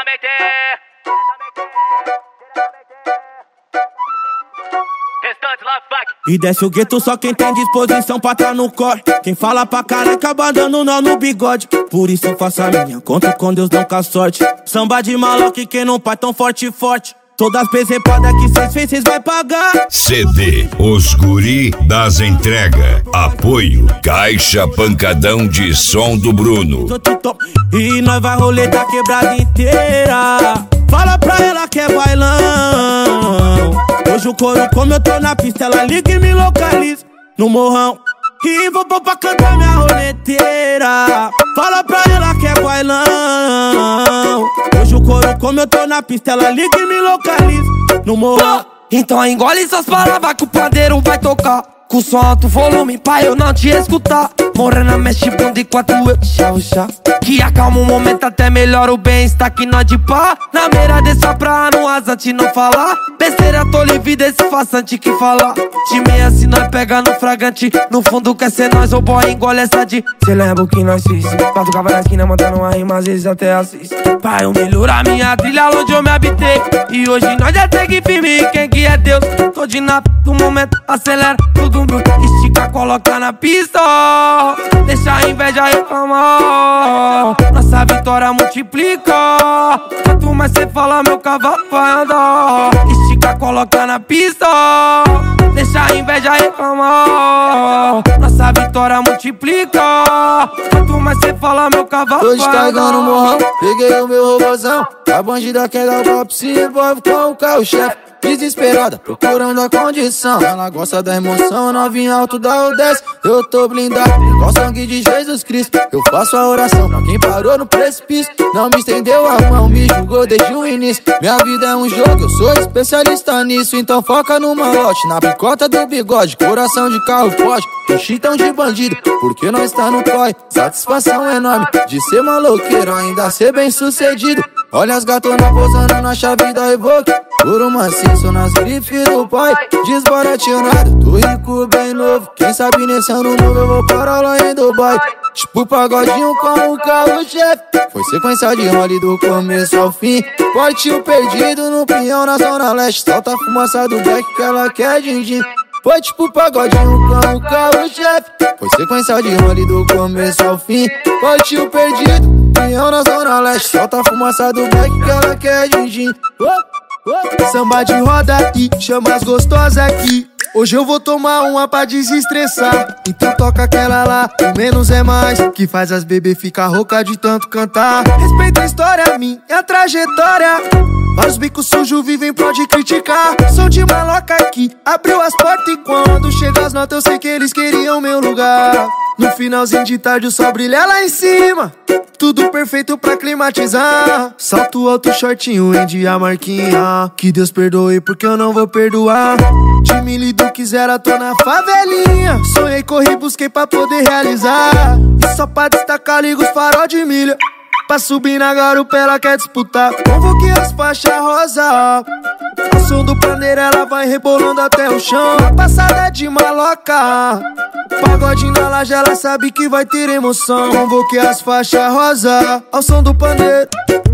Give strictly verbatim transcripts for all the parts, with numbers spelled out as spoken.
Diretamente. Restante lá, fuck. E desce o gueto só quem tem disposição pra tá no corre. Quem fala pra careca abandona o nó no bigode. Por isso faça a minha conta com Deus, não com a sorte. Samba de maloca e quem não pai tão forte forte. Todas as presepadas que cês fez, cês vai pagar. C D Os Guri das Entrega. Apoio Caixa Pancadão de Som do Bruno. E nós vai roleta quebrada inteira. Fala pra ela que é bailão. Hoje o couro como eu tô na pista, ela liga e me localiza no morrão. E vou pôr pra cantar minha roleteira. Fala pra ela que é bailão. Hoje o couro como eu tô na pista, ela liga e me localiza no morrão. Então engole essas palavras que o pandeiro vai tocar. Com som alto volume pra eu não te escutar. Morena mexe bunda enquanto eu chá o chá. Que acalma um momento, até melhora o bem-estar que nós de pá. Na beira dessa praia, no rasante não falar. Besteira, tô livre desse façante que fala. De meia se nós pega no fragante. No fundo quer ser nós, o boy engole essa de. Cê lembra o que nós fiz? Pato cava na esquina, mantendo uma rima, às vezes até assiste. Pra eu melhorar minha trilha onde eu me habitei. E hoje nós já segue firme, quem que é Deus? Tô de na do momento, acelera tudo. Estica, coloca na pista. Deixa a inveja reclamar. Nossa vitória multiplica. Quanto mais cê fala, meu cavalo vai andar. Estica, coloca na pista. Deixa a inveja reclamar. Nossa vitória multiplica. Quanto mais cê fala, meu cavalo vai andar. Tô descarregando o morrão, peguei o meu robôzão. A bandida quer dar o golpe, se envolve com o carro-chefe. Desesperada, procurando a condição. Ela gosta da emoção, novinha alto da Odessa. Eu tô blindado, igual sangue de Jesus Cristo. Eu faço a oração pra quem parou no precipício. Não me estendeu a mão, me julgou desde o início. Minha vida é um jogo, eu sou especialista nisso. Então foca no malote, na picota do bigode. Coração de carro forte, chitão de bandido. Porque nós tá no corre, satisfação enorme de ser maloqueiro, ainda ser bem sucedido. Olha as gatonas posando na chave da Evoque. Por uma maciço nas grifes do pai. Desbaratinado, tô rico bem novo. Quem sabe nesse ano novo eu vou parar lá em Dubai. Tipo pagodinho com o carro-chefe. Foi sequência de role do começo ao fim. Portinho perdido no pinhão na zona leste. Solta a fumaça do black que ela quer din-din. Foi tipo pagodinho com o carro-chefe. Foi sequência de role do começo ao fim. Portinho perdido, pinhão na zona leste. Solta a fumaça do black que ela quer din-din. Samba de roda e chama as gostosas aqui. Hoje eu vou tomar uma pra desestressar. Então toca aquela lá, o menos é mais, que faz as bebê ficar rouca de tanto cantar. Respeita a história, minha trajetória. Vários bicos sujos vivem pode criticar. Sou de maloca aqui, abriu as portas e quando chega as notas eu sei que eles queriam meu lugar. No finalzinho de tarde o sol brilha lá em cima. Tudo perfeito pra climatizar. Salto alto, shortinho em dia marquinha. Que Deus perdoe porque eu não vou perdoar. De mil e do quiser, tô na favelinha. Sonhei, corri, busquei pra poder realizar. E só pra destacar, ligo os farol de milha. Pra subir na garupa ela quer disputar. Convoquei as faixas rosa. Ao som do pandeiro ela vai rebolando até o chão. Passada de maloca. Pagode na laje ela sabe que vai ter emoção. Convoquei as faixas rosa. Ao som do pandeiro.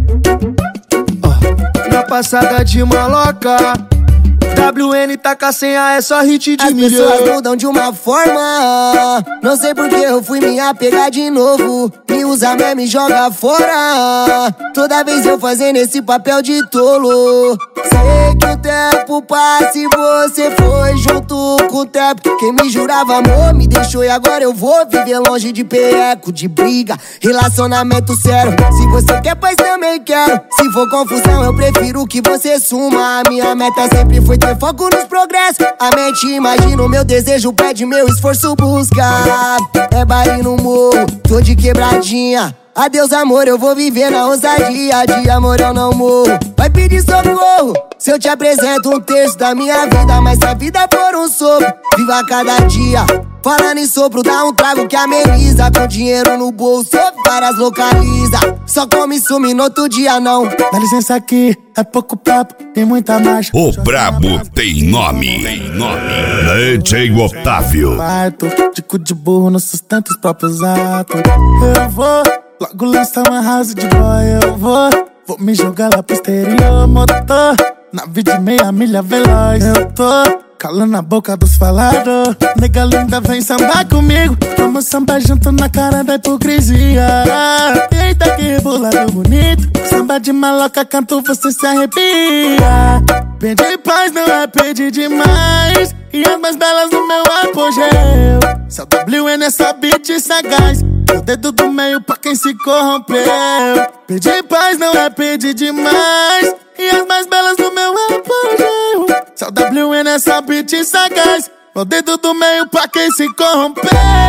oh. Na passada de maloca. W N taca senha, é só hit de As milhão. pessoas mudam de uma forma. Não sei porque eu fui me apegar de novo. Me usa mesmo e joga fora. Toda vez eu fazendo esse papel de tolo. Sei que o tempo passa e você foi junto com o tempo. Quem me jurava amor me deixou e agora eu vou viver longe de perreco, de briga, relacionamento sério. Se você quer paz também quero. Se for confusão eu prefiro que você suma. A minha meta sempre foi ter foco nos progressos. A mente imagina o meu desejo, pede meu esforço busca. É baile no morro, tô de quebradinha. Adeus amor, eu vou viver na ousadia. De amor eu não morro, vai pedir socorro se eu te apresento um terço da minha vida. Mas se a vida for um sopro, viva cada dia. Falando em sopro, dá um trago que ameniza. Com dinheiro no bolso, várias localiza. Só come e some no outro dia não. Dá licença aqui, é pouco papo, tem muita marcha. O brabo tem nome. Tem nome. D J Otávio. Parto, de cu de burro, não sustento os próprios atos. Eu vou logo lançar uma house de boy. Eu vou, vou me jogar lá pro exterior. Motor, nave de meia milha veloz. Eu tô calando a boca dos falados. Nega linda, vem sambar comigo. Vamos sambar junto na cara da hipocrisia. Eita que rebolado bonito. Samba de maloca, canto, você se arrepia. Pedir paz não é pedir demais. E as mais belas no meu apogeu. Seu W N nessa beat sagaz. O dedo do meio pra quem se corrompeu. Pedir paz não é pedir demais. E as mais belas no meu apogeu. Seu W N nessa beat sagaz. O dedo do meio pra quem se corrompeu.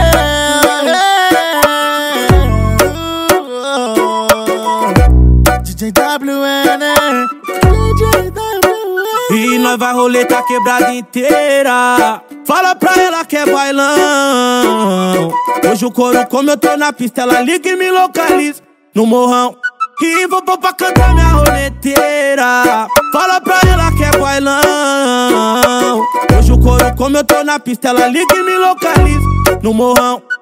D J W N, D J W N. E nós vai roleta quebrada inteira. Fala pra ela que é bailão. Hoje o couro, como eu tô na pista, ela liga e me localiza no morrão. E vou pôr pra cantar minha roleteira. Fala pra ela que é bailão. Hoje o couro, como eu tô na pista, ela liga e me localiza no morrão.